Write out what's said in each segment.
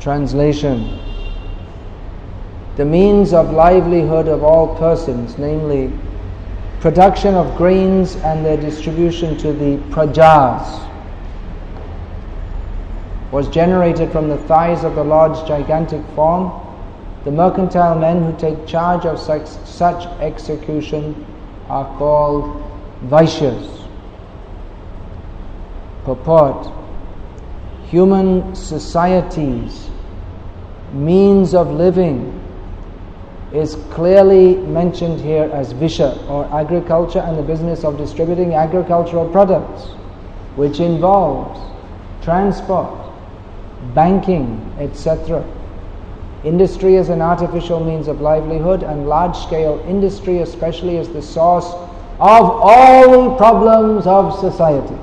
Translation. The means of livelihood of all persons, namely production of grains and their distribution to the prajas, was generated from the thighs of the Lord's gigantic form. The mercantile men who take charge of such execution are called Vaishyas. Purport: human societies' means of living is clearly mentioned here as Visha, or agriculture and the business of distributing agricultural products, which involves transport, banking, etc. Industry is an artificial means of livelihood, and large-scale industry especially is the source of all the problems of society.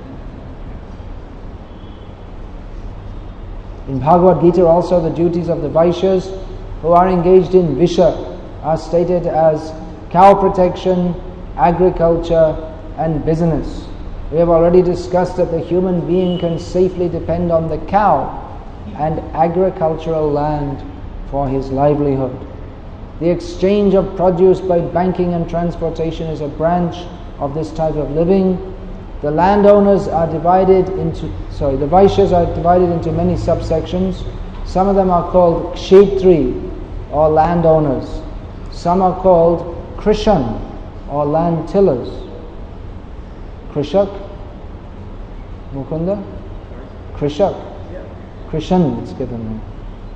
In Bhagavad Gita also, the duties of the Vaishyas who are engaged in Visha are stated as cow protection, agriculture and business. We have already discussed that the human being can safely depend on the cow and agricultural land for his livelihood. The exchange of produce by banking and transportation is a branch of this type of living. The landowners are divided into, the Vaishyas are divided into many subsections. Some of them are called Kshetri, or landowners. Some are called Krishan, or land tillers. Krishak? Mukunda? Krishak? Krishan, it's given me.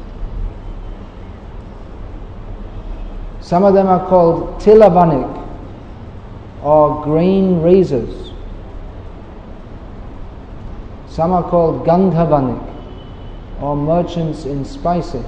Some of them are called Tilavanik, or grain raisers. Some are called Gandhavanik, or merchants in spices.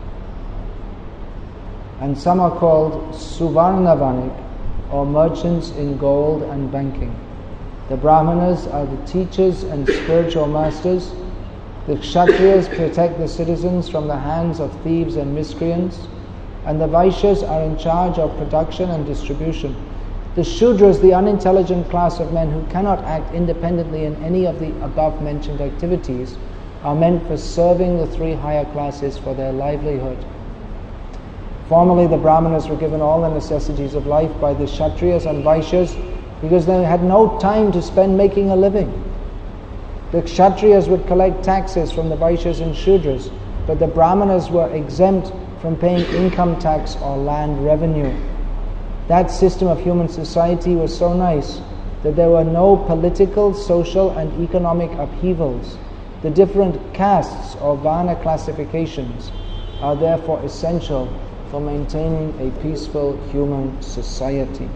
And some are called Suvarnavanik, or merchants in gold and banking. The Brahmanas are the teachers and spiritual masters. The Kshatriyas protect the citizens from the hands of thieves and miscreants. And the Vaishyas are in charge of production and distribution. The Shudras, the unintelligent class of men who cannot act independently in any of the above mentioned activities, are meant for serving the three higher classes for their livelihood. Formerly the Brahmanas were given all the necessities of life by the Kshatriyas and Vaishyas because they had no time to spend making a living. The Kshatriyas would collect taxes from the Vaishyas and Shudras, but the Brahmanas were exempt from paying income tax or land revenue. That system of human society was so nice that there were no political, social and economic upheavals. The different castes or Varna classifications are therefore essential for maintaining a peaceful human society.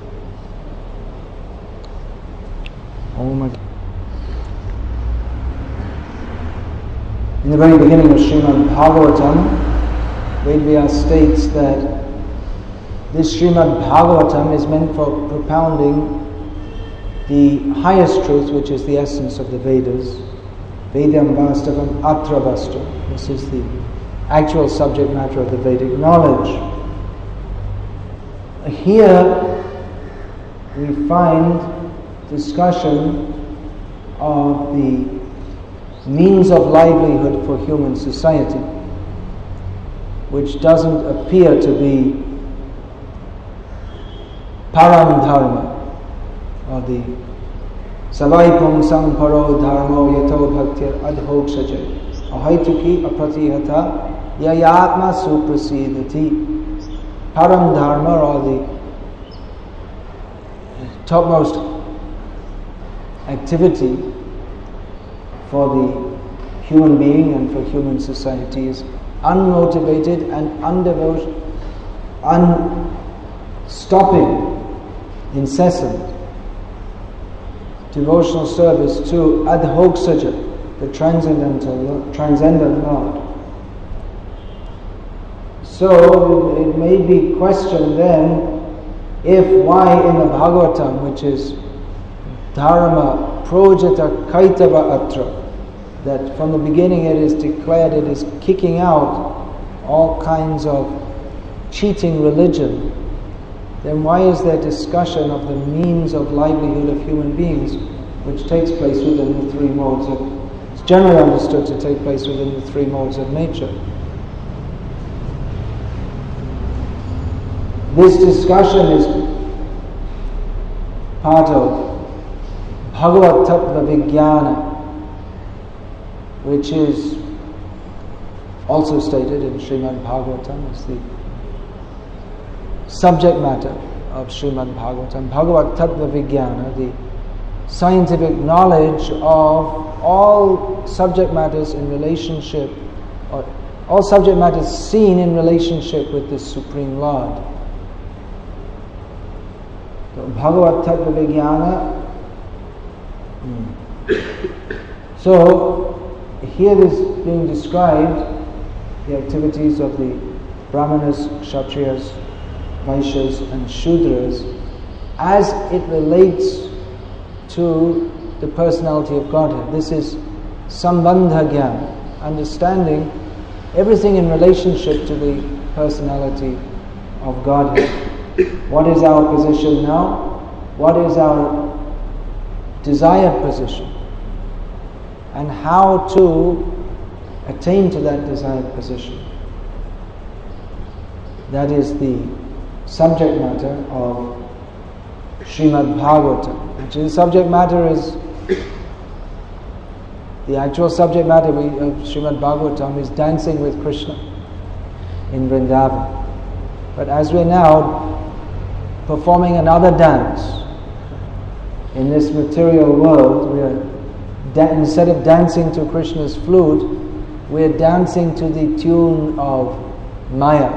In the very beginning of Srimad Bhagavatam, Vedvyas states that this Srimad Bhagavatam is meant for propounding the highest truth, which is the essence of the Vedas. Vedyam Vastavam Atra Vastu. This is the actual subject matter of the Vedic knowledge. Here we find discussion of the means of livelihood for human society, which doesn't appear to be param dharma, or the savai pumsam paro dharmo yato bhaktir adhokshaja ahaituki apratihata yayatma suprasidati. Param dharma, or the topmost activity for the human being and for human society, is unmotivated and unstopping, incessant devotional service to Adhoksaja, the transcendent Lord. So it may be questioned then, if why in the Bhagavatam, which is Dharma Projata Kaitava Atra, that from the beginning it is declared it is kicking out all kinds of cheating religion, then why is there discussion of the means of livelihood of human beings, which takes place within the three modes of generally understood to take place within the three modes of nature. This discussion is part of Bhagavad Tattva Vijnana, which is also stated in Srimad Bhagavatam as the subject matter of Srimad Bhagavatam. Bhagavad Tattva Vijnana, the scientific knowledge of all subject matters in relationship, or all subject matters seen in relationship with the Supreme Lord. So, Bhagavad Tattva Vijnana. So, here is being described the activities of the Brahmanas, Kshatriyas, Vaishyas and Shudras as it relates to the personality of Godhead. This is Sambandha Jnana, understanding everything in relationship to the personality of Godhead. What is our position now? What is our desired position? And how to attain to that desired position. That is the subject matter of Srimad Bhagavatam. Actually, the subject matter is, the actual subject matter of Srimad Bhagavatam is dancing with Krishna in Vrindavan. But as we're now performing another dance in this material world, we are instead of dancing to Krishna's flute, we're dancing to the tune of Maya.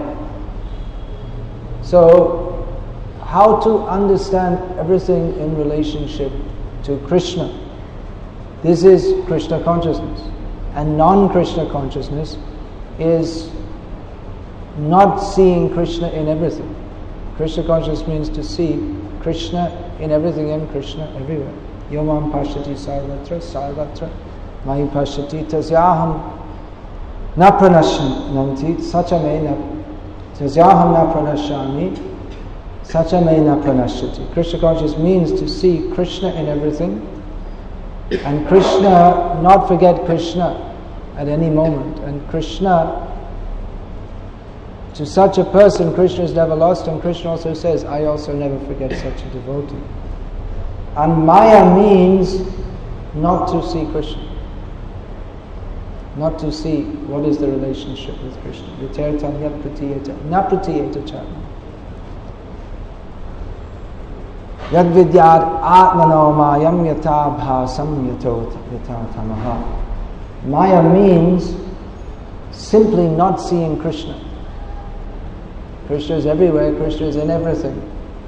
So, how to understand everything in relationship to Krishna? This is Krishna consciousness. And non-Krishna consciousness is not seeing Krishna in everything. Krishna consciousness means to see Krishna in everything and Krishna everywhere. Yomam pashyati sarvatra sarvatra mahi pashyati tasyaham na pranashanti sachame na tasyaham na pranashami sachame na pranashyati. Krishna consciousness means to see Krishna in everything and Krishna, not forget Krishna at any moment. And Krishna, to such a person, Krishna is never lost, and Krishna also says, I also never forget such a devotee. And Maya means not to see Krishna. Not to see what is the relationship with Krishna. Vitartanya pratiyeta, na pratiyeta charma. Yad vidyat atmano mayam yata bhasam yata tamaha. Maya means simply not seeing Krishna. Krishna is everywhere, Krishna is in everything.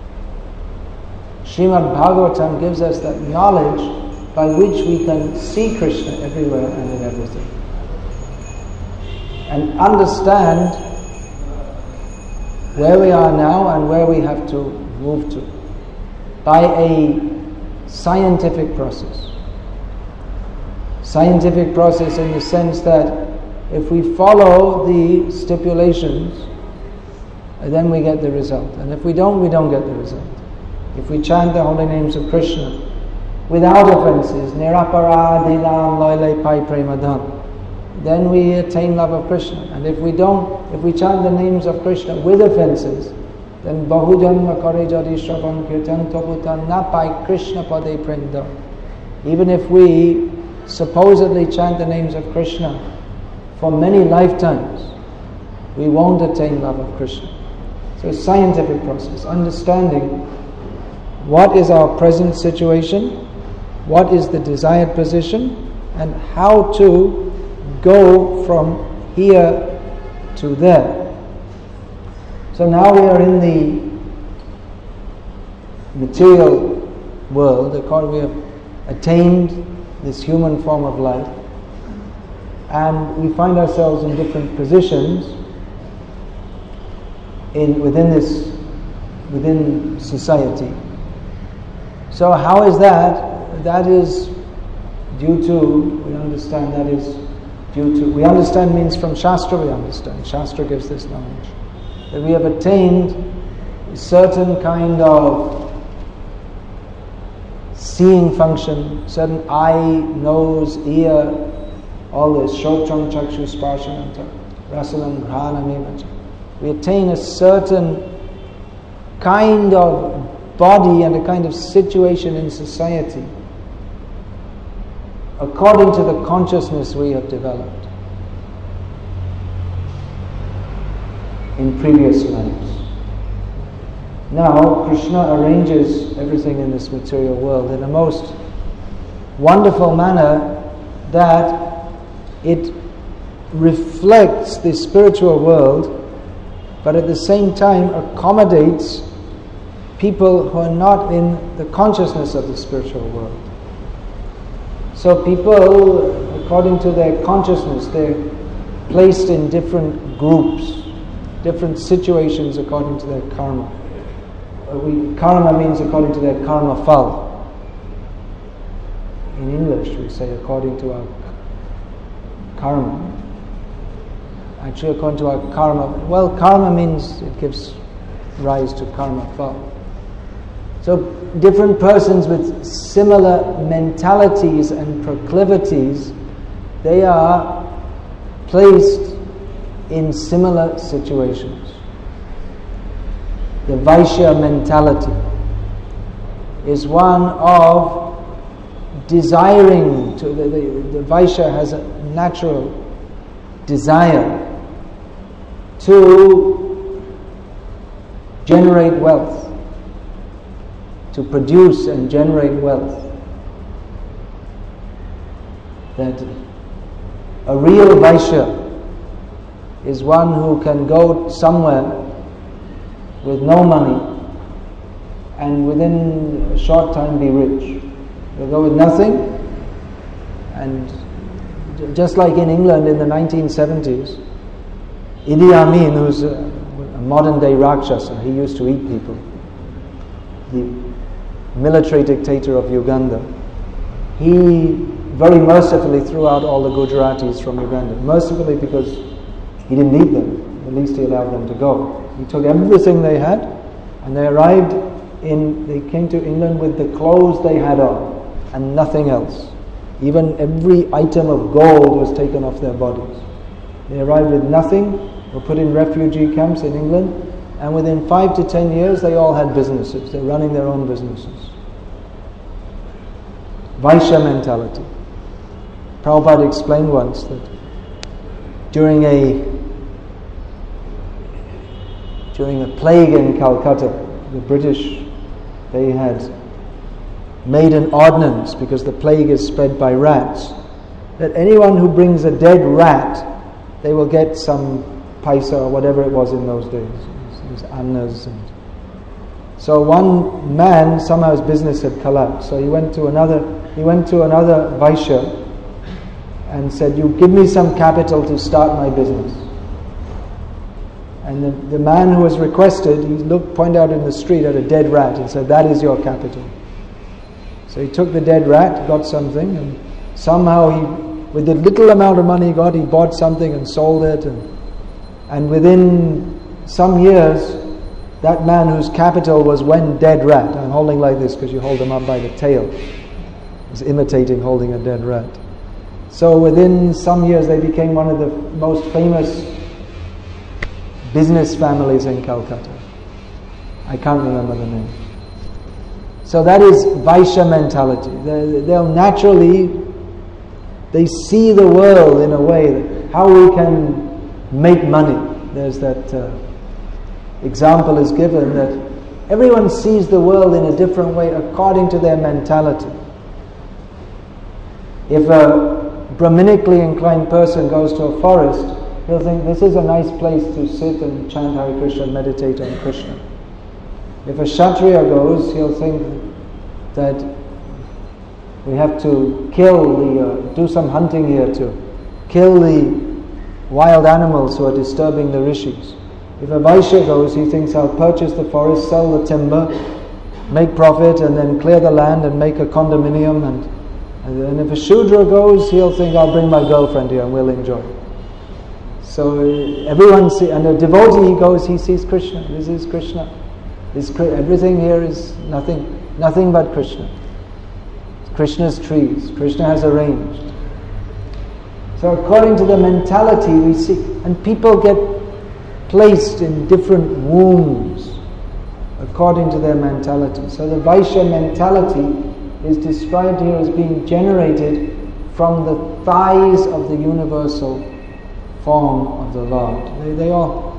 Srimad Bhagavatam gives us that knowledge by which we can see Krishna everywhere and in everything. And understand where we are now and where we have to move to by a scientific process. Scientific process in the sense that if we follow the stipulations, then we get the result. And if we don't get the result. If we chant the holy names of Krishna without offenses, niraparadilam loile pai premadhan, then we attain love of Krishna. And if we chant the names of Krishna with offenses, then bahujanma kare jadi shravan kirtan taputan na pai Krishna pade premda. Even if we supposedly chant the names of Krishna for many lifetimes, we won't attain love of Krishna. So scientific process, understanding what is our present situation, what is the desired position, and how to go from here to there. So now we are in the material world, we have attained this human form of life, and we find ourselves in different positions within society. So how is that? That is due to, we understand means from Shastra we understand. Shastra gives this knowledge. That we have attained a certain kind of seeing function, certain eye, nose, ear, all this Shrotrang Chakshu Sparshananta, Rasalam Granameva. We attain a certain kind of body and a kind of situation in society according to the consciousness we have developed in previous lives. Now, Krishna arranges everything in this material world in a most wonderful manner that it reflects the spiritual world, but at the same time accommodates people who are not in the consciousness of the spiritual world. So people, according to their consciousness, they're placed in different groups, different situations according to their karma. Karma means according to their karma phal. In English we say according to our karma. Actually according to our karma, well, karma means it gives rise to karma phal. So different persons with similar mentalities and proclivities, they are placed in similar situations. The Vaishya mentality is one of desiring to, the Vaishya has a natural desire to generate wealth, to produce and generate wealth. That a real Vaishya is one who can go somewhere with no money and within a short time be rich. They'll go with nothing, and just like in England in the 1970s, Idi Amin, who's a modern day Rakshasa, he used to eat people, the military dictator of Uganda, he very mercifully threw out all the Gujaratis from Uganda. Mercifully because he didn't need them, at least he allowed them to go. He took everything they had, and they came to England with the clothes they had on and nothing else. Even every item of gold was taken off their bodies. They arrived with nothing, were put in refugee camps in England, and within 5 to 10 years they all had businesses. They're running their own businesses. Vaishya mentality. Prabhupada explained once that during a plague in Calcutta, the British, they had made an ordinance, because the plague is spread by rats, that anyone who brings a dead rat, they will get some paisa or whatever it was in those days. These annas. So one man, somehow his business had collapsed. So he went to another Vaishya and said, "You give me some capital to start my business." And the man who was requested, he pointed out in the street at a dead rat and said, "That is your capital." So he took the dead rat, got something, and somehow with the little amount of money he got, he bought something and sold it, and within some years, that man whose capital was one dead rat, I'm holding like this because you hold them up by the tail, is imitating holding a dead rat. So within some years they became one of the most famous business families in Calcutta. I can't remember the name. So that is Vaishya mentality. They'll naturally, they see the world in a way that how we can make money. There's that example is given that everyone sees the world in a different way according to their mentality. If a Brahminically inclined person goes to a forest, he'll think this is a nice place to sit and chant Hare Krishna and meditate on Krishna. If a Kshatriya goes, he'll think that we have to do some hunting here to kill the wild animals who are disturbing the rishis. If a Vaishya goes, he thinks I'll purchase the forest, sell the timber, make profit, and then clear the land and make a condominium. And if a Shudra goes, he'll think I'll bring my girlfriend here and we'll enjoy. So everyone sees, and a devotee, he goes, he sees Krishna. This is Krishna. Everything here is nothing but Krishna. Krishna's trees. Krishna has arranged. So according to the mentality we see, and people get placed in different wombs according to their mentality. So the Vaishya mentality is described here as being generated from the thighs of the universal form of the Lord. They all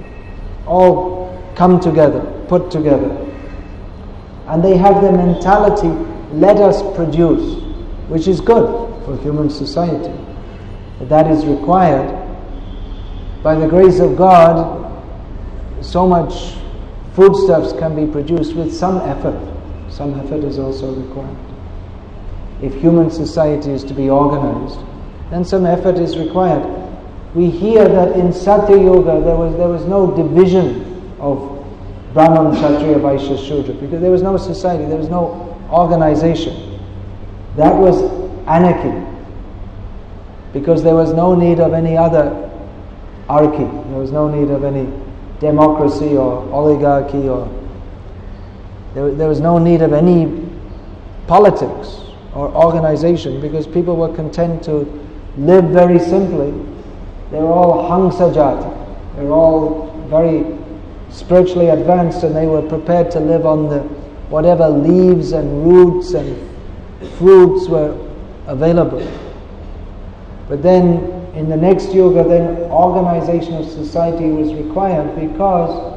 come together, put together. And they have the mentality, let us produce, which is good for human society. That is required. By the grace of God, so much foodstuffs can be produced with some effort. Some effort is also required. If human society is to be organized, then some effort is required. We hear that in Satya Yuga there was no division of Brahman, Kshatriya, Vaishya, Shudra, because there was no society, there was no organization. That was anarchy, because there was no need of any other archy. There was no need of any democracy or oligarchy, or there was no need of any politics or organization, because people were content to live very simply. They were all Hamsa Jati. They were all very spiritually advanced, and they were prepared to live on the whatever leaves and roots and fruits were available. But then in the next yuga, then organization of society was required, because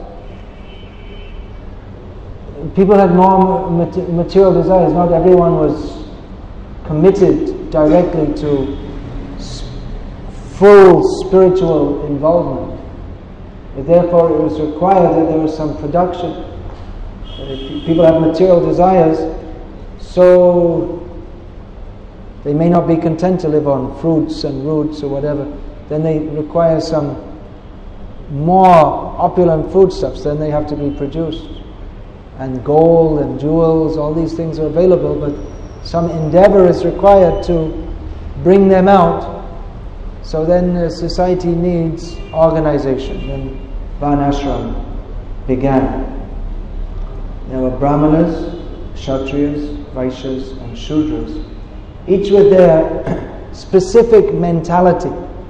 people had more material desires. Not everyone was committed directly to full spiritual involvement. But therefore it was required that there was some production. If people have material desires, so they may not be content to live on fruits and roots or whatever. Then they require some more opulent foodstuffs. Then they have to be produced. And gold and jewels, all these things are available, but some endeavor is required to bring them out. So then society needs organization. Then Varnashram began. There were Brahmanas, Kshatriyas, Vaishyas and Shudras, each with their specific mentality.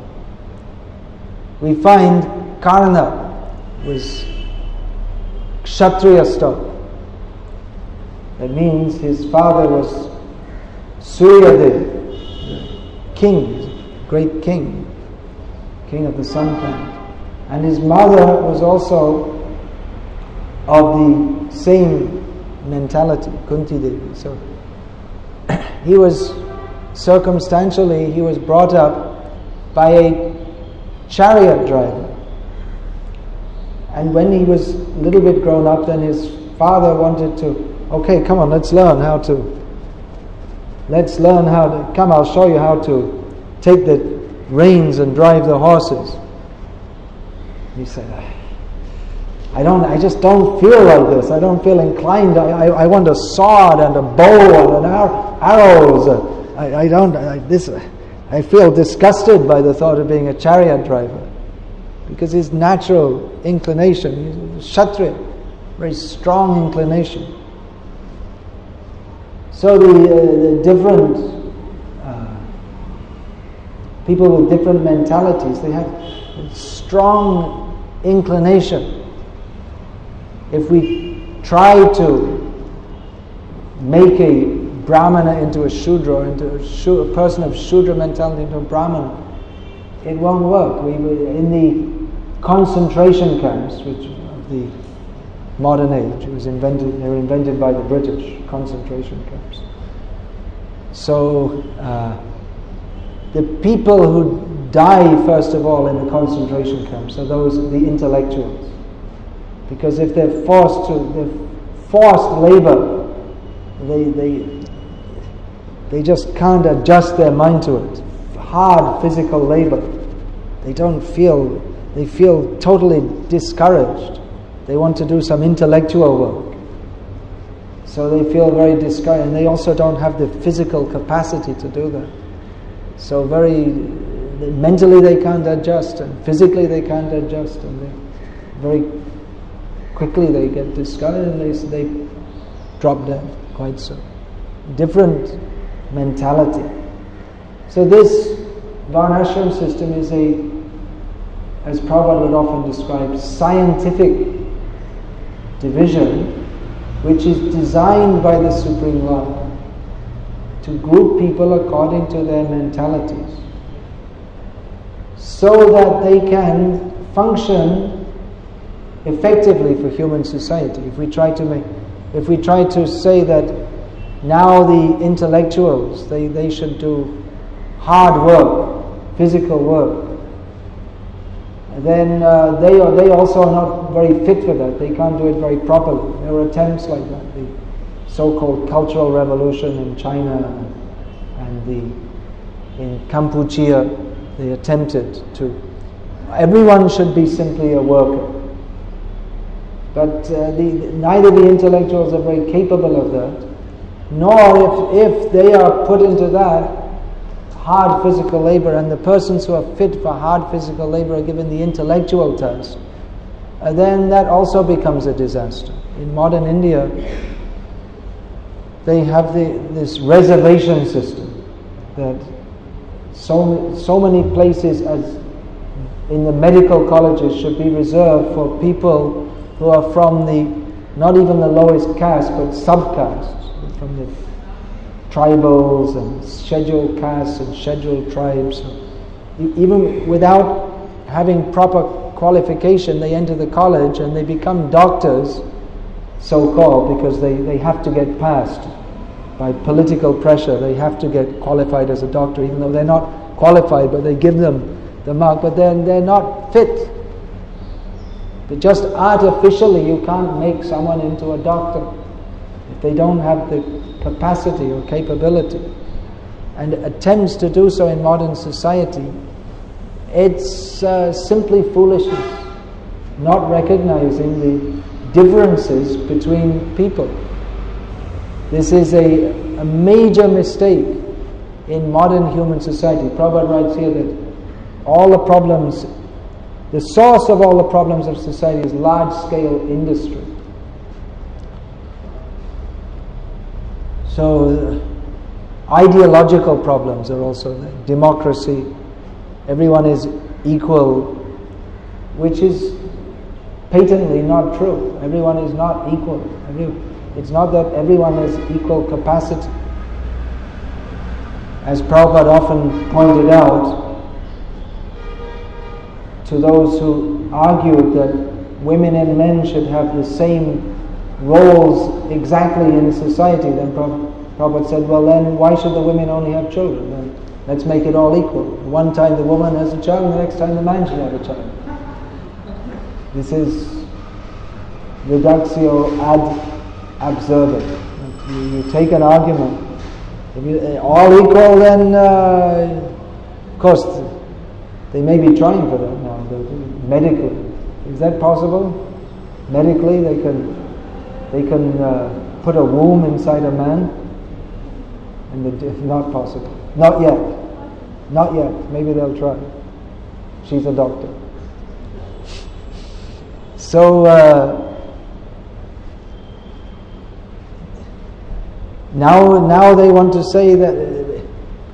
We find Karna was Kshatriya stock. That means his father was Suryadev, king, great king of the sun planet. And his mother was also of the same mentality, Kunti Devi. So he was circumstantially, he was brought up by a chariot driver. And when he was a little bit grown up, then his father wanted to, okay, come on, let's learn how to, come, I'll show you how to take the reins and drive the horses. He said, I just don't feel like this. I don't feel inclined. I want a sword and a bow and arrows. I feel disgusted by the thought of being a chariot driver, because his natural inclination, he's Kshatriya, very strong inclination. So the different people with different mentalities, they have strong inclination. If we try to make a Brahmana into a Shudra, or into a person of Shudra mentality into a Brahmana, it won't work. In the concentration camps, which of the modern age, they were invented by the British, concentration camps. So the people who die first of all in the concentration camps are the intellectuals. Because if they're forced labor, they just can't adjust their mind to it. Hard physical labor. They feel totally discouraged. They want to do some intellectual work. So they feel very discouraged, and they also don't have the physical capacity to do that. So mentally they can't adjust, and physically they can't adjust, and very quickly they get discouraged and they drop dead quite so. Different mentality. So this Varnashram system is as Prabhupada would often describe, scientific division which is designed by the Supreme Lord to group people according to their mentalities so that they can function effectively for human society. If we try to say that now the intellectuals, they should do hard work, physical work, then they also are not very fit for that. They can't do it very properly. There were attempts like that. The so-called Cultural Revolution in China and in Kampuchea, they attempted to. Everyone should be simply a worker. But neither the intellectuals are very capable of that, nor if they are put into that hard physical labor, and the persons who are fit for hard physical labor are given the intellectual task, then that also becomes a disaster. In modern India, they have this reservation system that so many places as in the medical colleges should be reserved for people who are from not even the lowest caste, but subcastes, from the tribals and scheduled castes and scheduled tribes. Even without having proper qualification, they enter the college and they become doctors, so-called, because they have to get passed by political pressure. They have to get qualified as a doctor, even though they're not qualified, but they give them the mark, but then they're not fit. But just artificially you can't make someone into a doctor if they don't have the capacity or capability. And attempts to do so in modern society, it's simply foolishness, not recognizing the differences between people. This is a major mistake in modern human society. Prabhupada writes here that all the problems, the source of all the problems of society is large-scale industry. So ideological problems are also there. Democracy, everyone is equal, which is patently not true. Everyone is not equal. It's not that everyone has equal capacity. As Prabhupada often pointed out to those who argued that women and men should have the same roles exactly in society, then Prabhupada said, well then why should the women only have children? Then let's make it all equal. One time the woman has a child, and the next time the man should have a child. This is reductio ad absurdum. You take an argument, if you all equal, then of course they may be trying for that now, medically. Is that possible? Medically they can put a womb inside a man, and it's not possible. Not yet. Not yet. Maybe they'll try. She's a doctor. So now they want to say that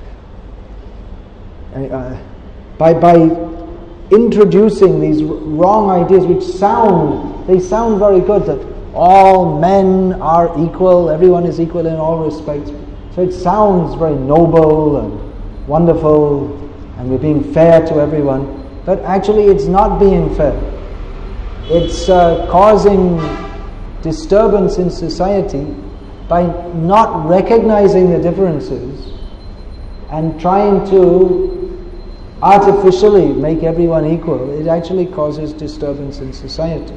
by introducing these wrong ideas, which sound very good, that all men are equal, everyone is equal in all respects. So it sounds very noble and wonderful, and we're being fair to everyone. But actually it's not being fair. It's causing disturbance in society by not recognizing the differences and trying to artificially make everyone equal. It actually causes disturbance in society.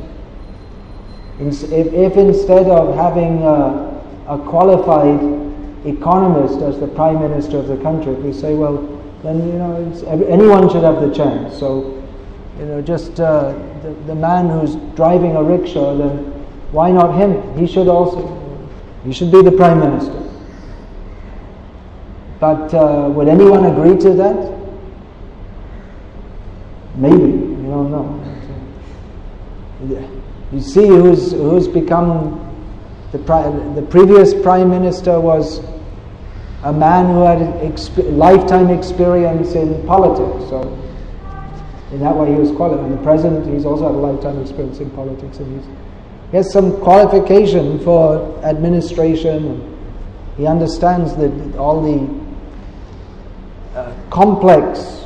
If instead of having a qualified economist as the Prime Minister of the country, if we say, well, then anyone should have the chance. So, just the man who's driving a rickshaw, then why not him? He should be the Prime Minister. But would anyone agree to that? Maybe, you don't know. You see who's become the previous Prime Minister was a man who had lifetime experience in politics. So in that way he was qualified. And the president, he's also had a lifetime experience in politics, and he has some qualification for administration, and he understands that all the complex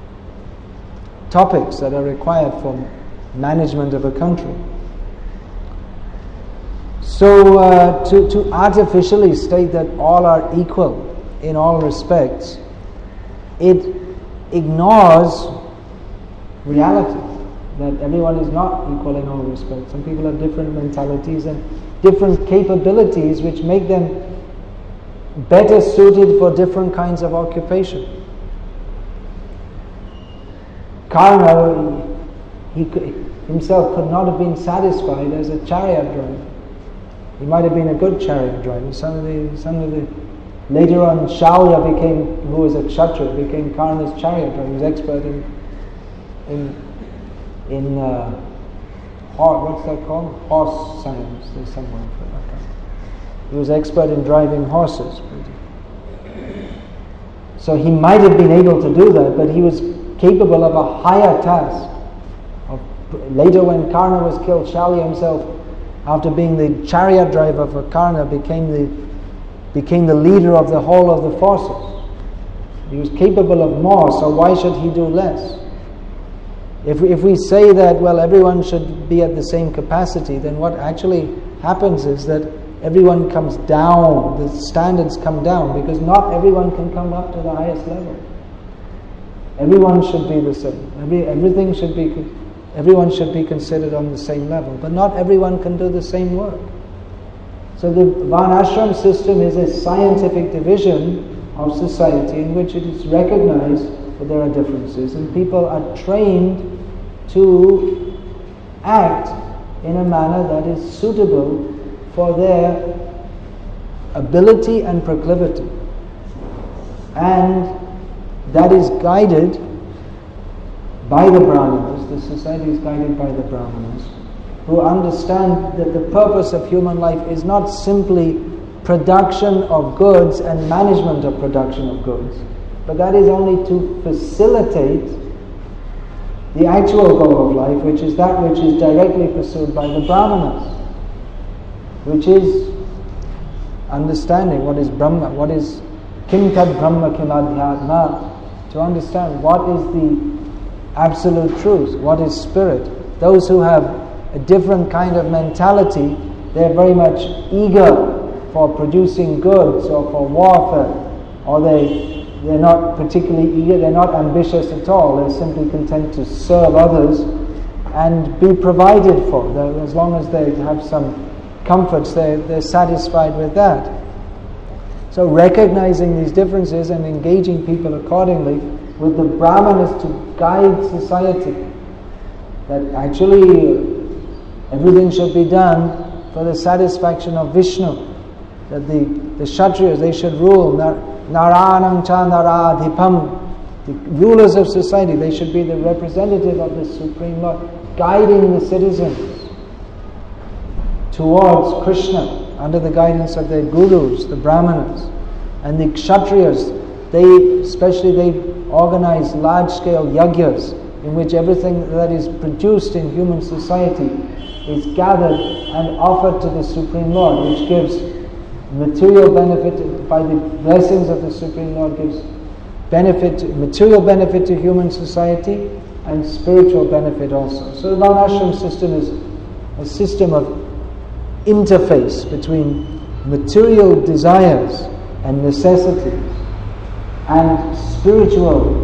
topics that are required for management of a country. So to artificially state that all are equal in all respects, it ignores reality, that everyone is not equal in all respects. Some people have different mentalities and different capabilities which make them better suited for different kinds of occupation. Karna, he himself could not have been satisfied as a chariot driver. He might have been a good chariot driver. Later on, Shalya who was a kshatriya, became Karna's chariot driver. He was expert in what's that called? Horse science. There's some word for that. He was expert in driving horses. So he might have been able to do that, but he was capable of a higher task. Later, when Karna was killed, Shalya himself, after being the chariot driver for Karna, became the leader of the whole of the forces. He was capable of more, so why should he do less? If we say that, well, everyone should be at the same capacity, then what actually happens is that everyone comes down, the standards come down, because not everyone can come up to the highest level. Everyone should be the same. Everyone should be considered on the same level, but not everyone can do the same work. So the Varnashram system is a scientific division of society in which it is recognized that there are differences, and people are trained to act in a manner that is suitable for their ability and proclivity. And that is guided by the Brahmanas. The society is guided by the Brahmanas, who understand that the purpose of human life is not simply production of goods and management of production of goods, but that is only to facilitate the actual goal of life, which is that which is directly pursued by the Brahmanas, which is understanding what is Brahma, what is Kim Tad Brahma Kim Adhyatma, to understand what is the absolute truth, what is spirit. Those who have a different kind of mentality, they're very much eager for producing goods or for warfare, or they're not particularly eager, they're not ambitious at all, they're simply content to serve others and be provided for. As long as they have some comforts, they're satisfied with that. So recognizing these differences and engaging people accordingly with the Brahmanas to guide society, that actually everything should be done for the satisfaction of Vishnu, that the Kshatriyas, they should rule, Naranam cha Naradhipam, the rulers of society, they should be the representative of the Supreme Lord, guiding the citizens towards Krishna under the guidance of their gurus, the Brahmanas. And the Kshatriyas, they organize large-scale yagyas in which everything that is produced in human society is gathered and offered to the Supreme Lord, which gives material benefit, by the blessings of the Supreme Lord, gives material benefit to human society and spiritual benefit also. So the Varnashram system is a system of interface between material desires and necessities and spiritual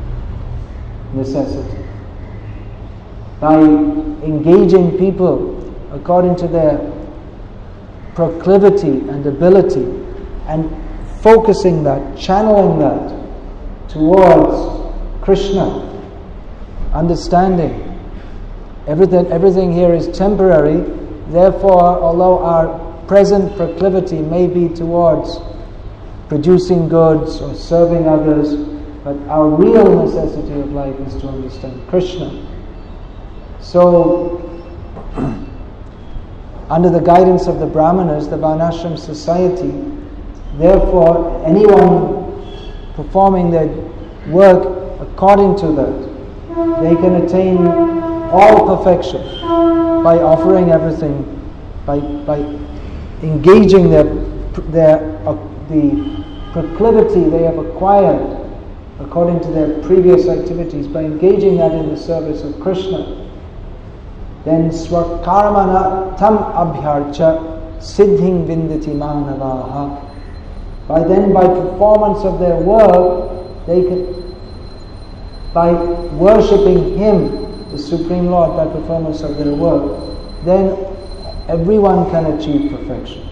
necessity. By engaging people according to their proclivity and ability, and focusing that, channeling that towards Krishna, understanding everything here is temporary. Therefore, although our present proclivity may be towards producing goods or serving others, but our real necessity of life is to understand Krishna. So, under the guidance of the Brahmanas, the Varnashram society Therefore, anyone performing their work according to that, they can attain all perfection by offering everything, by engaging the proclivity they have acquired according to their previous activities, by engaging that in the service of Krishna. Then swakarmana tam abhyarcha siddhing vindati manavaha. By performance of their work, they can, by worshipping Him, the Supreme Lord, by performance of their work, then everyone can achieve perfection.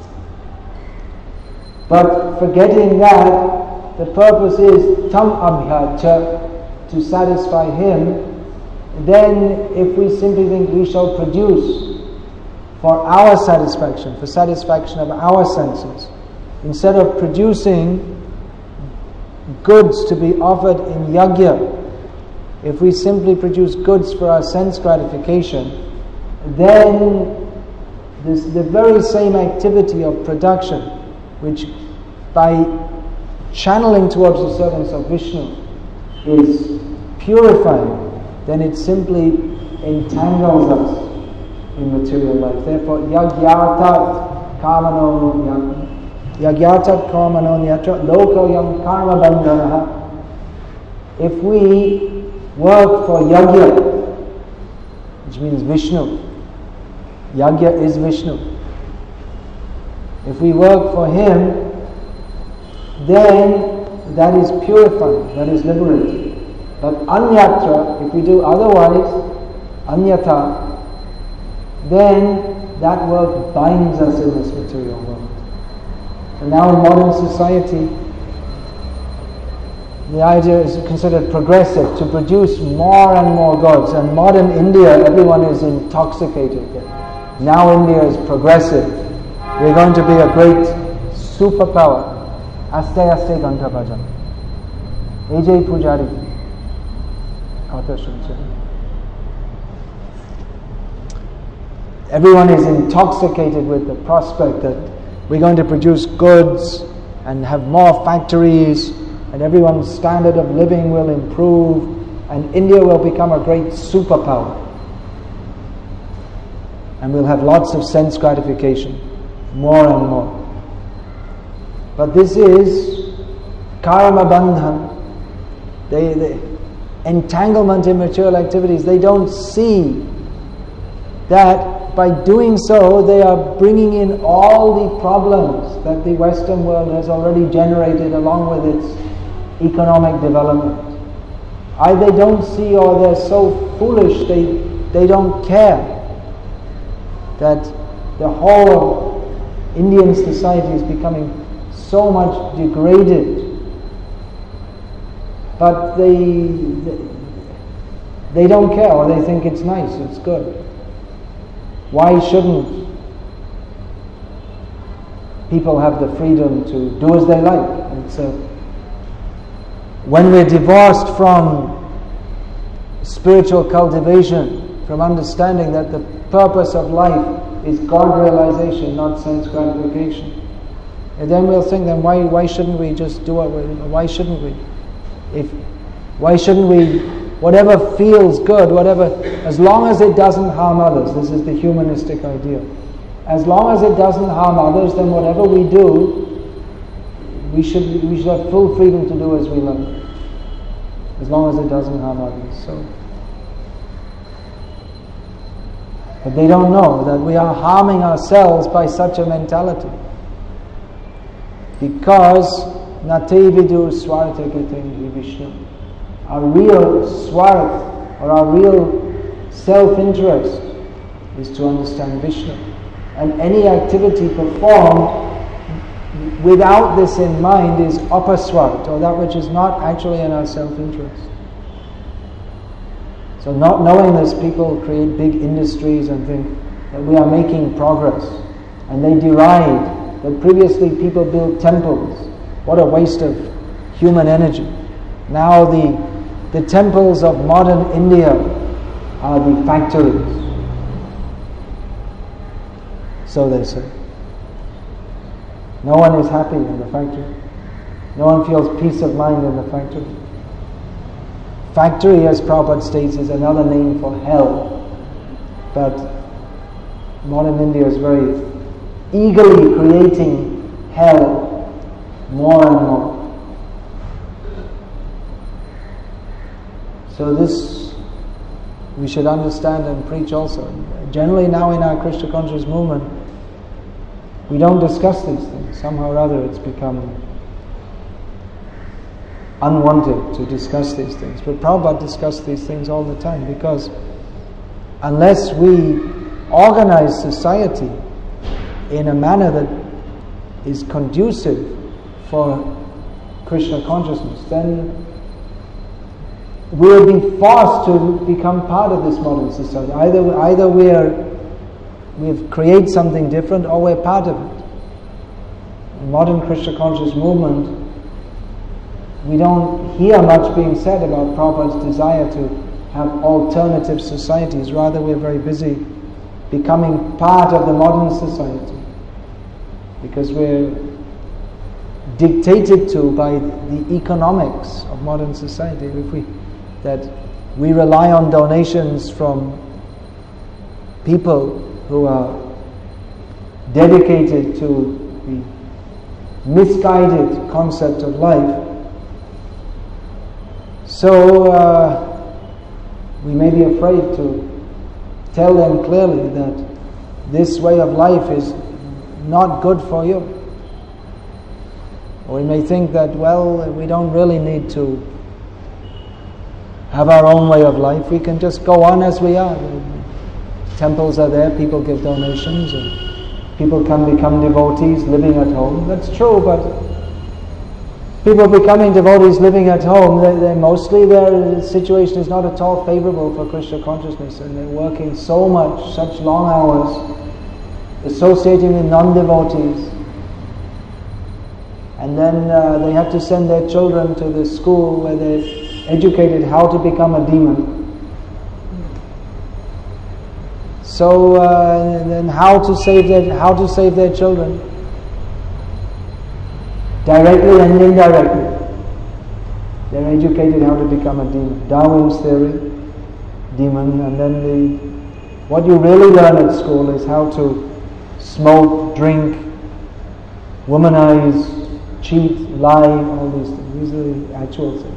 But forgetting that, the purpose is tam abhyarcha, to satisfy Him, then if we simply think we shall produce for our satisfaction, for satisfaction of our senses, instead of producing goods to be offered in yajna, if we simply produce goods for our sense gratification, then the very same activity of production, which by channeling towards the servants of Vishnu is purifying, then it simply entangles us in material life. Therefore, yagyartat kamano nyatra lokoyam karma bandhanaha. If we work for yajna, which means Vishnu, yajna is Vishnu. If we work for Him, then that is purifying, that is liberating. But anyatra, if we do otherwise, anyata, then that work binds us in this material world. And now in modern society, the idea is considered progressive, to produce more and more gods. And modern India, everyone is intoxicated. Now India is progressive. We're going to be a great superpower. Aste aste ganta bhajan. AJ Pujari. Everyone is intoxicated with the prospect that we're going to produce goods and have more factories, and everyone's standard of living will improve, and India will become a great superpower. And we'll have lots of sense gratification, more and more. But this is karma bandhan. The entanglement in material activities. They don't see that by doing so they are bringing in all the problems that the Western world has already generated along with its economic development. Either they don't see, or they're so foolish they don't care that the whole of Indian society is becoming so much degraded. But they don't care, or they think it's nice, it's good. Why shouldn't people have the freedom to do as they like? When we're divorced from spiritual cultivation, from understanding that the purpose of life is God realization, not sense gratification, and then we'll think, then why shouldn't we just do it? Why shouldn't we? Why shouldn't we, whatever feels good, as long as it doesn't harm others, this is the humanistic idea. As long as it doesn't harm others, then whatever we do, we should have full freedom to do as we like. As long as it doesn't harm others. But they don't know that we are harming ourselves by such a mentality. Because Nate vidur swartha kriteng Vishnu. Our real swarth, or our real self-interest, is to understand Vishnu. And any activity performed without this in mind is apaswart, or that which is not actually in our self-interest. So not knowing this, people create big industries and think that we are making progress. And they deride that previously people built temples. What a waste of human energy. Now the temples of modern India are the factories. So they say. No one is happy in the factory. No one feels peace of mind in the factory. Factory, as Prabhupada states, is another name for hell. But modern India is very eagerly creating hell more and more. So this we should understand and preach also. Generally now in our Krishna conscious movement, we don't discuss these things. Somehow or other it's become unwanted to discuss these things. But Prabhupada discussed these things all the time, because unless we organize society in a manner that is conducive for Krishna consciousness, then we'll be forced to become part of this modern society. Either we've created something different, or we're part of it. In modern Krishna conscious movement, we don't hear much being said about Prabhupada's desire to have alternative societies. Rather, we're very busy becoming part of the modern society, because we're dictated to by the economics of modern society. That we rely on donations from people who are dedicated to the misguided concept of life. So we may be afraid to tell them clearly that this way of life is not good for you. Or we may think that, well, we don't really need to have our own way of life. We can just go on as we are. Temples are there, people give donations, and people can become devotees living at home. That's true, but people becoming devotees living at home, they're mostly their situation is not at all favorable for Krishna consciousness, and they're working so much, such long hours, associating with non-devotees. And then they have to send their children to the school where they're educated how to become a demon. So then how to save their children? Directly and indirectly. They're educated how to become a demon. Darwin's theory, demon, and then what you really learn at school is how to smoke, drink, womanize, cheat, lie, all these things. These are the actual things.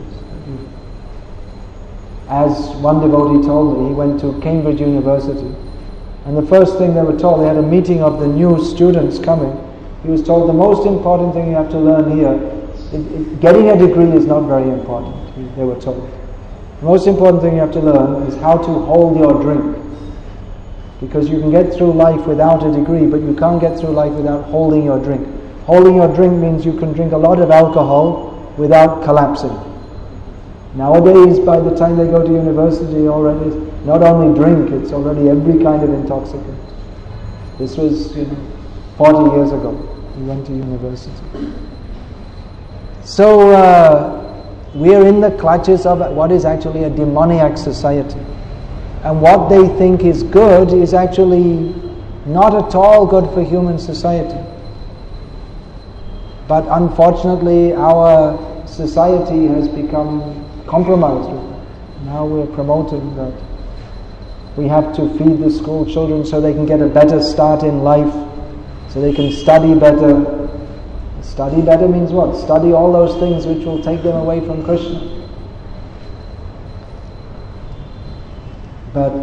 As one devotee told me, he went to Cambridge University, and the first thing they were told, they had a meeting of the new students coming. He was told the most important thing you have to learn here, getting a degree is not very important, they were told. The most important thing you have to learn is how to hold your drink. Because you can get through life without a degree, but you can't get through life without holding your drink. Holding your drink means you can drink a lot of alcohol without collapsing. Nowadays, by the time they go to university, already not only drink, it's already every kind of intoxicant. This was 40 years ago. We went to university. So we are in the clutches of what is actually a demoniac society. And what they think is good is actually not at all good for human society. But unfortunately, our society has become compromised with that. Now we're promoting that we have to feed the school children so they can get a better start in life, so they can study better. Study better means what? Study all those things which will take them away from Krishna. But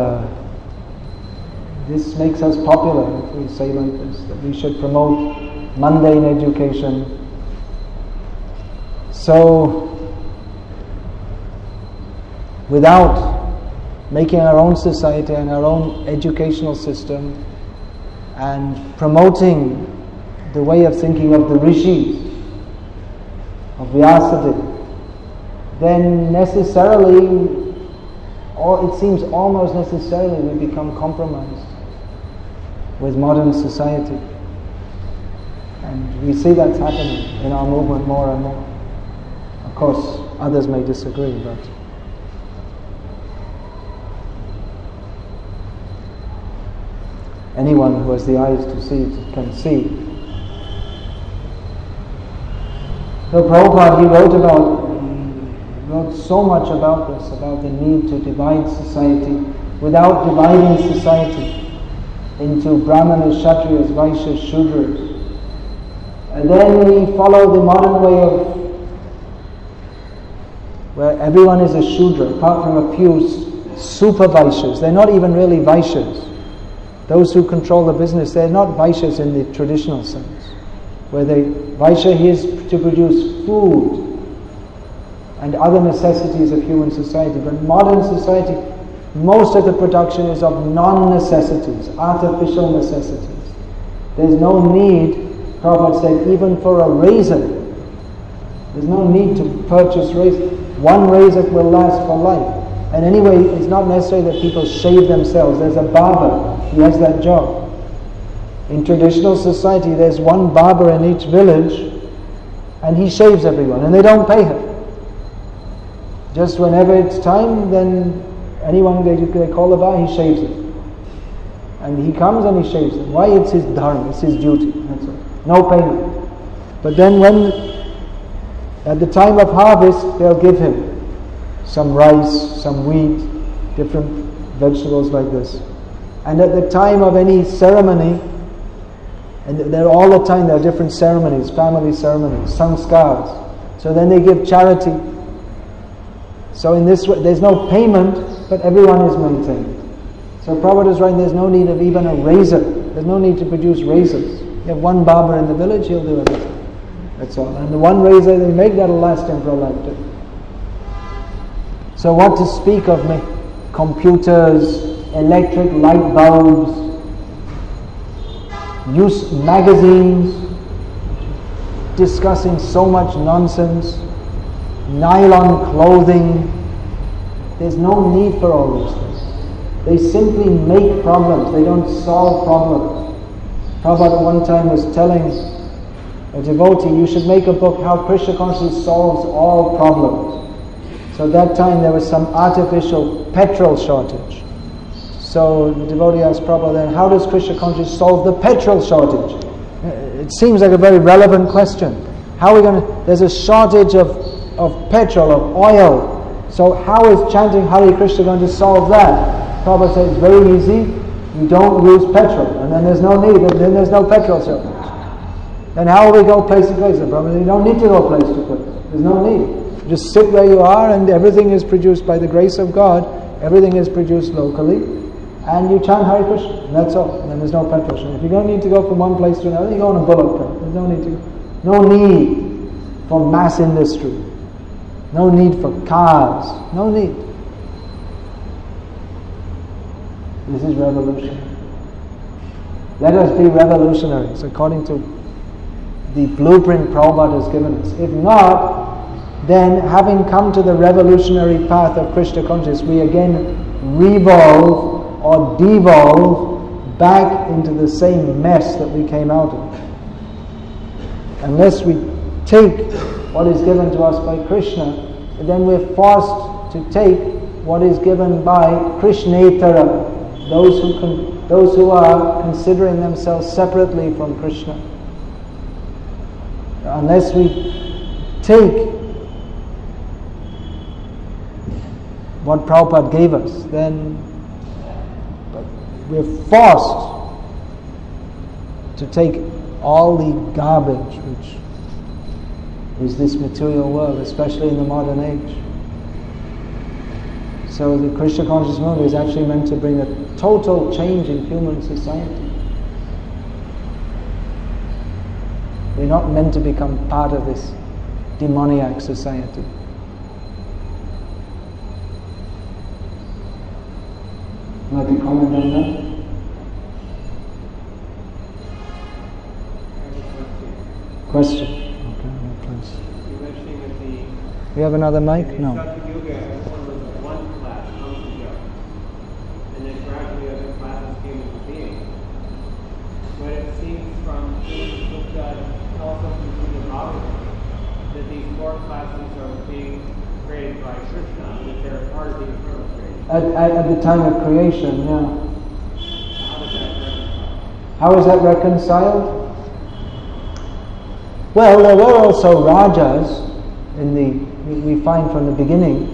this makes us popular if we say like this, that we should promote mundane education. So, without making our own society and our own educational system and promoting the way of thinking of the rishis, of Vyasadeva, then necessarily, or it seems almost necessarily, we become compromised with modern society. And we see that's happening in our movement more and more. Of course, others may disagree, but anyone who has the eyes to see can see So Prabhupada, he wrote so much about this, about the need to divide society without dividing society into Brahmanas, Kshatriyas, Vaishyas, Shudras. And then we follow the modern way of where everyone is a Shudra, apart from a few super Vaishyas. They're not even really Vaishyas. Those who control the business, they're not Vaishyas in the traditional sense. Where Vaishya is to produce food and other necessities of human society. But modern society, most of the production is of non-necessities, artificial necessities. There's no need, Prabhupada said, even for a razor. There's no need to purchase razor. One razor will last for life. And anyway, it's not necessary that people shave themselves. There's a barber, he has that job. In traditional society, there's one barber in each village, and he shaves everyone, and they don't pay him. Just whenever it's time, then anyone they call the bar, he shaves it. And he comes and he shaves it. Why? It's his dharma, it's his duty. That's all. No payment. But then when, at the time of harvest, they'll give him some rice, some wheat, different vegetables like this. And at the time of any ceremony, and they're all the time, there are different ceremonies, family ceremonies, sanskars. So then they give charity. So in this way, there's no payment, but everyone is maintained. So Prabhupada is writing, there's no need of even a razor. There's no need to produce razors. You have one barber in the village, he'll do everything. That's all. And the one razor they make, that'll last him for a lifetime. So what to speak of computers, electric light bulbs, use magazines discussing so much nonsense, nylon clothing. There's no need for all these things. They simply make problems. They don't solve problems. Prabhupada at one time was telling a devotee, you should make a book how Krishna consciousness solves all problems. So at that time there was some artificial petrol shortage. So the devotee asked Prabhupada, then how does Krishna consciousness solve the petrol shortage? It seems like a very relevant question. How are we going to... There's a shortage of petrol, of oil. So how is chanting Hare Krishna going to solve that? Prabhupada said it's very easy. You don't use petrol. And then there's no need. Then there's no petrol shortage. Then how will we go place to place? Prabhupada, you don't need to go place to place. There's no need. Just sit where you are and everything is produced by the grace of God. Everything is produced locally. And you chant Hare Krishna, and that's all. And then there's no petrol. If you don't need to go from one place to another, you go on a bullock cart. There's no need to go. No need for mass industry. No need for cars. No need. This is revolution. Let us be revolutionaries according to the blueprint Prabhupada has given us. If not, then having come to the revolutionary path of Krishna consciousness, we again revolve or devolve back into the same mess that we came out of. Unless we take what is given to us by Krishna, then we're forced to take what is given by Krishnetara, those who are considering themselves separately from Krishna. Unless we take what Prabhupada gave us, then we're forced to take all the garbage which is this material world, especially in the modern age. So the Krishna conscious movement is actually meant to bring a total change in human society. We're not meant to become part of this demoniac society. Would you like to comment on that? Question. Okay, please. You mentioning that We have another mic? No. Satya Yoga was one class months ago, and then gradually other classes came into being. But it seems from Sukha, also from Srimad Bhagavatam, that these four classes are being created by Krishna, that they're part of the eternal creation. At the time of creation, yeah. How does that reconcile? How is that reconciled? Well, there were also rajas we find from the beginning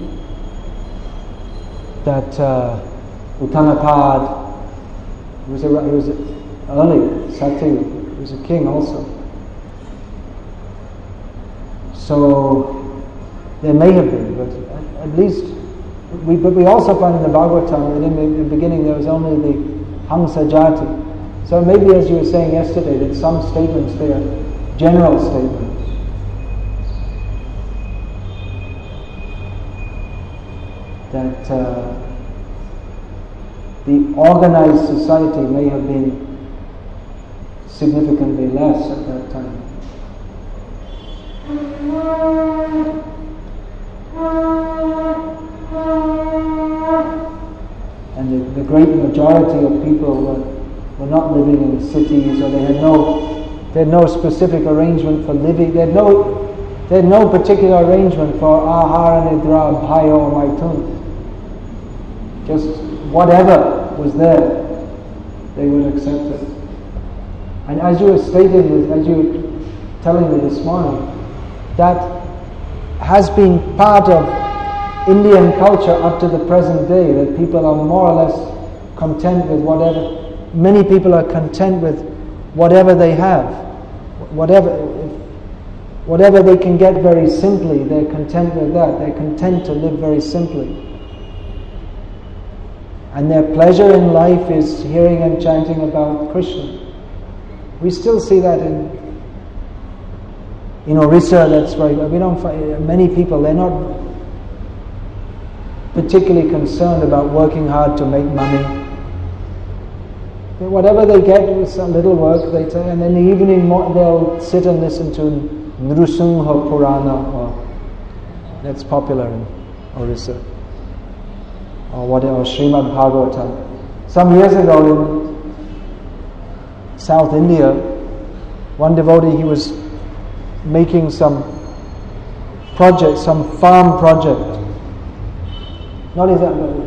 that Uttanapad, he was early, Satya, he was a king also. So there may have been, but at least we also find in the Bhagavatam that in the beginning there was only the Hamsa Jati. So maybe, as you were saying yesterday, that some statements they are general statements. That the organized society may have been significantly less at that time. And the great majority of people were not living in cities, or they had no specific arrangement for living. They had no particular arrangement for ahara, nidra, bhaya or maitun. Just whatever was there, they would accept it. And as you were stating, as you were telling me this morning, that has been part of Indian culture up to the present day, that people are more or less content with whatever. Many people are content with whatever they have. Whatever they can get very simply, they're content with that. They're content to live very simply. And their pleasure in life is hearing and chanting about Krishna. We still see that in Orissa. That's right. We don't find many people. They're not particularly concerned about working hard to make money. Whatever they get with some little work, and then in the evening they'll sit and listen to Nrusingha Purana, that's popular in Orissa, or Srimad Bhagavatam. Some years ago in South India, one devotee, he was making some project, some farm project. Not exactly.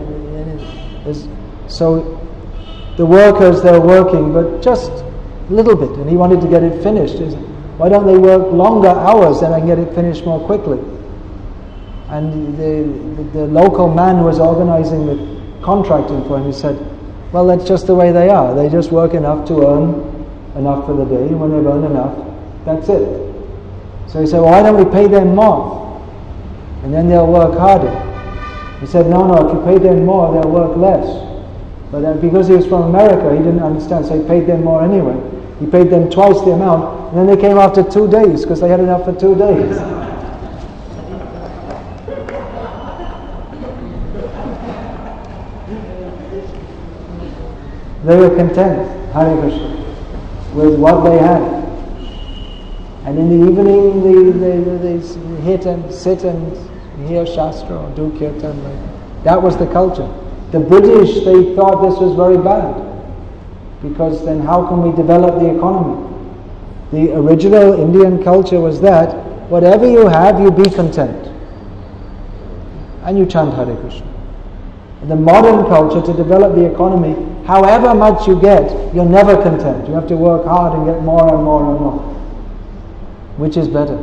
So the workers, they're working, but just a little bit, and he wanted to get it finished. He said, why don't they work longer hours, then I can get it finished more quickly? And the local man who was organizing the contracting for him, he said, well, that's just the way they are. They just work enough to earn enough for the day, and when they've earned enough, that's it. So he said, well, why don't we pay them more? And then they'll work harder. He said, no, if you pay them more, they'll work less. But because he was from America, he didn't understand, so he paid them more anyway. He paid them twice the amount, and then they came after 2 days, because they had enough for 2 days. They were content, Hare Krishna, with what they had. And in the evening, they hit and sit and hear Shastra or do Kirtan. That was the culture. The British, they thought this was very bad, because then how can we develop the economy? The original Indian culture was that whatever you have, you be content. And you chant Hare Krishna. The modern culture, to develop the economy, however much you get, you're never content. You have to work hard and get more and more and more. Which is better?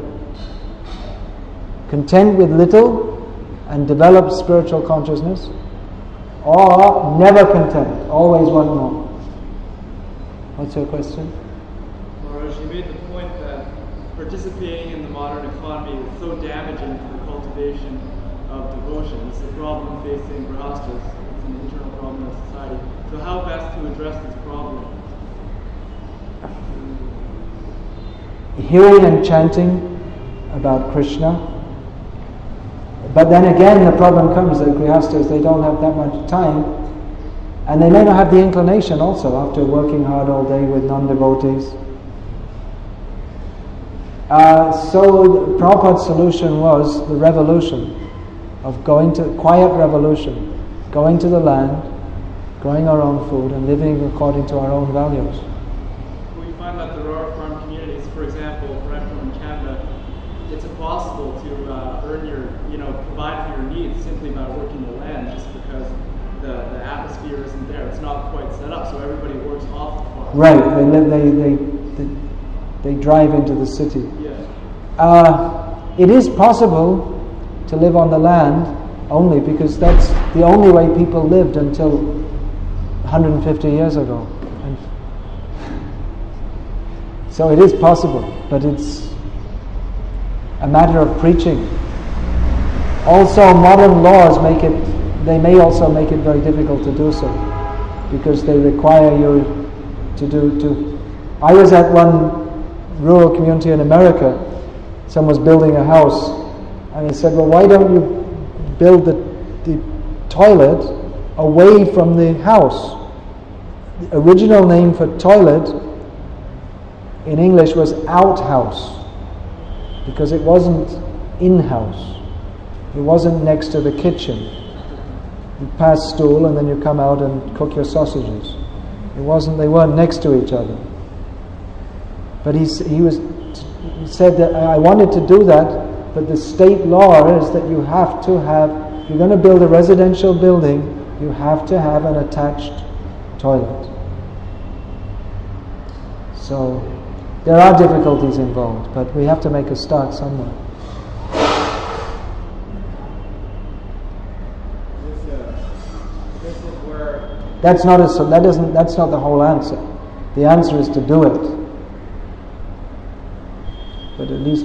Content with little and develop spiritual consciousness, or never content, always want more? What's your question? Maharaj, you made the point that participating in the modern economy is so damaging to the cultivation of devotion. It's a problem facing grihastas. It's an internal problem of society. So how best to address this problem? Hearing and chanting about Krishna. But then again, the problem comes that grihastas, they don't have that much time, and they may not have the inclination also after working hard all day with non-devotees. So Prabhupada's solution was the revolution of quiet revolution, going to the land, growing our own food and living according to our own values. We find that there are farm communities, for example, right from Canada, it's impossible to provide for your needs simply by working the land, just because the atmosphere isn't there. It's not quite set up, so everybody works off the farm. Right, they drive into the city. Yeah. It is possible to live on the land only because that's the only way people lived until 150 years ago. And so it is possible, but it's a matter of preaching. Also, modern laws may also make it very difficult to do so, because they require you to. I was at one rural community in America. Someone was building a house, and he said, "Well, why don't you build the toilet away from the house?" The original name for toilet in English was outhouse, because it wasn't in-house. It wasn't next to the kitchen. You pass stool and then you come out and cook your sausages. They weren't next to each other. But he said that I wanted to do that, but the state law is that you have to have, if you're going to build a residential building, you have to have an attached toilet. So there are difficulties involved, but we have to make a start somewhere. This is where That's not the whole answer. The answer is to do it. But at least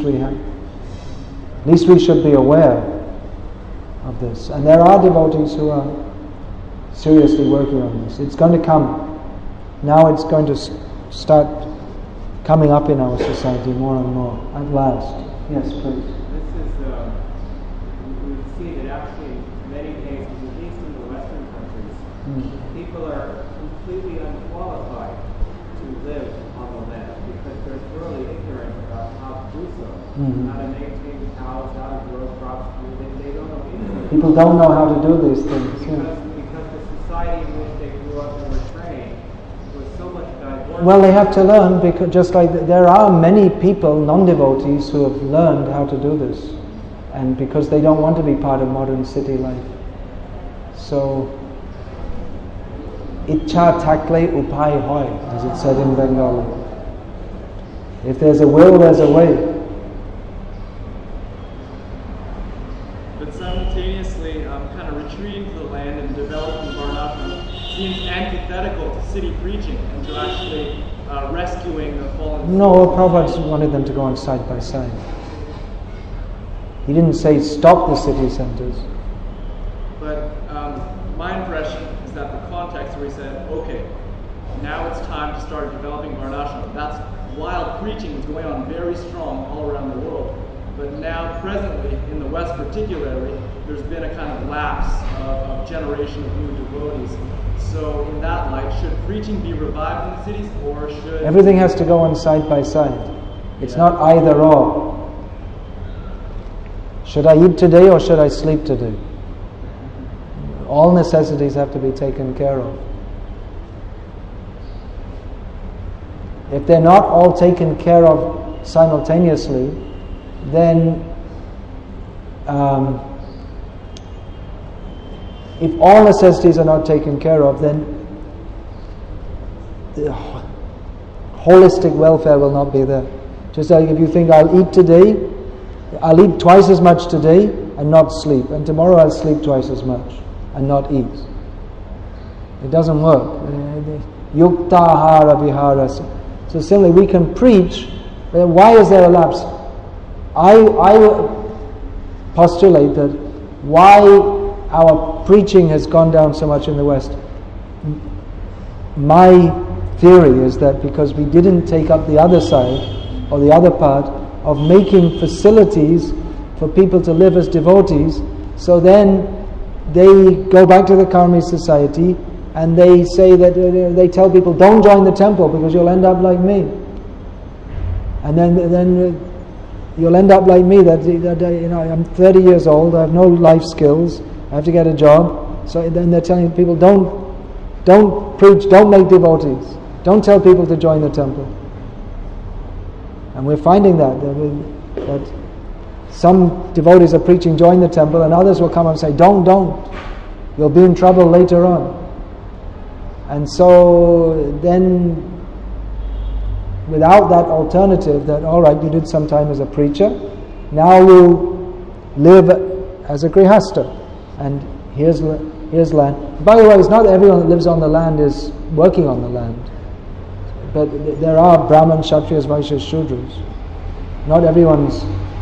we should be aware of this. And there are devotees who are seriously working on this. It's going to come. Now it's going to start coming up in our society more and more, at last. Yes, please. this is, we see that actually in many cases, at least in the Western countries, people are completely unqualified to live on the land because they're thoroughly ignorant about how to do so, how to maintain cows, how to grow crops. They don't know anything. People don't know how to do these things. Yeah. Because the society in which they grew up and were trained was so much diverse. Well, they have to learn, because just like there are many people, non-devotees, who have learned how to do this, and because they don't want to be part of modern city life. So, Ichha thakle upai hoy, as it said in Bengali. If there's a will, there's a way. But simultaneously, kind of retreating to the land and developing Varnashram seems antithetical to city preaching and to actually rescuing the fallen. No, Prabhupada wanted them to go on side by side. He didn't say stop the city centers. But my impression is that the context where he said, okay, now it's time to start developing Varnashram. That's while preaching is going on very strong all around the world. But now, presently, in the West particularly, there's been a kind of lapse of generation of new devotees. So in that light, should preaching be revived in the cities, or should... Everything has to go on side by side. It's not either or. Should I eat today or should I sleep today? All necessities have to be taken care of. If they're not all taken care of simultaneously, then if all necessities are not taken care of, then the holistic welfare will not be there. Just like if you think, I'll eat today, I'll eat twice as much today and not sleep, and tomorrow I'll sleep twice as much and not eat. It doesn't work. Yuktahara viharasa. So similarly, we can preach, but why is there a lapse? I postulate that why our preaching has gone down so much in the West. My theory is that because we didn't take up the other side, or the other part, of making facilities for people to live as devotees, so then they go back to the Karmi society and they say that they tell people, don't join the temple because you'll end up like me. And then you'll end up like me, that I'm 30 years old, I have no life skills, I have to get a job. So then they're telling people, don't preach, don't make devotees, don't tell people to join the temple. And we're finding that some devotees are preaching, join the temple, and others will come and say, don't, you'll be in trouble later on. And so then without that alternative that, all right, you did some time as a preacher, now you live as a grihasta, and here's land. By the way, it's not everyone that lives on the land is working on the land, but there are Brahmins, Kshatriyas, Vaishyas, Shudras. Not everyone's...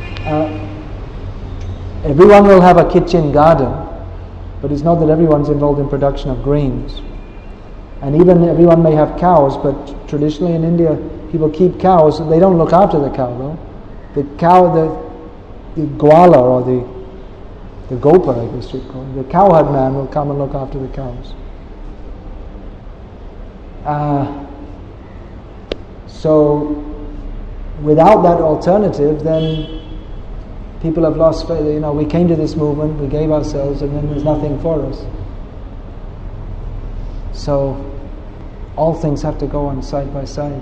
everyone will have a kitchen garden, but it's not that everyone's involved in production of grains. And even everyone may have cows, but traditionally in India, people keep cows. They don't look after the cow, though. The cow, the gwala, or the gopa, I guess you'd call it, the cowherd man will come and look after the cows. So, without that alternative, then people have lost faith. You know, we came to this movement, we gave ourselves, and then there's nothing for us. So, all things have to go on side by side.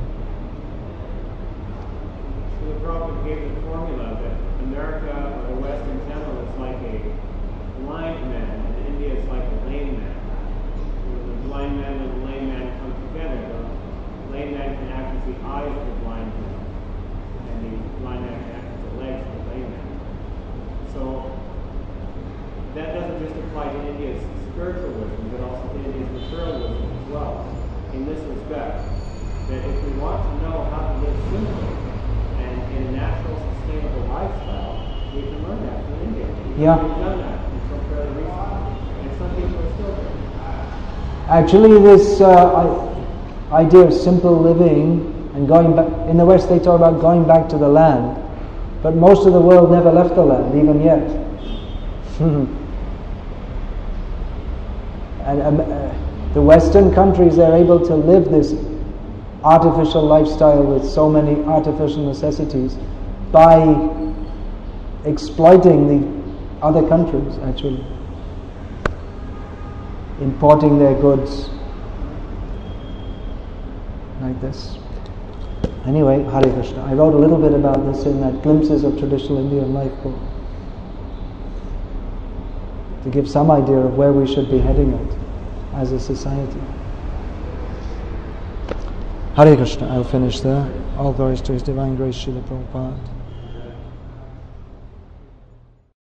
So the Prabhupada gave the formula that America or the Western temple is like a blind man, and India is like a lame man. When the blind man and the lame man come together, the lame man can act as the eyes of the blind man, and the blind man can act as the legs of the lame man. So that doesn't just apply to India's spiritual wisdom, but also to India's material wisdom as well. In this respect, that if we want to know how to live simply and in a natural, sustainable lifestyle, we can learn that from India. Yeah. We've done that until fairly recently, and some people are still doing it. Actually, this idea of simple living and going back, in the West they talk about going back to the land, but most of the world never left the land, even yet. And the Western countries, they're able to live this artificial lifestyle with so many artificial necessities by exploiting the other countries, actually. Importing their goods like this. Anyway, Hare Krishna. I wrote a little bit about this in that Glimpses of Traditional Indian Life book, to give some idea of where we should be heading at as a society. Hare Krishna. I'll finish there. All glories to His Divine Grace, Srila Prabhupada.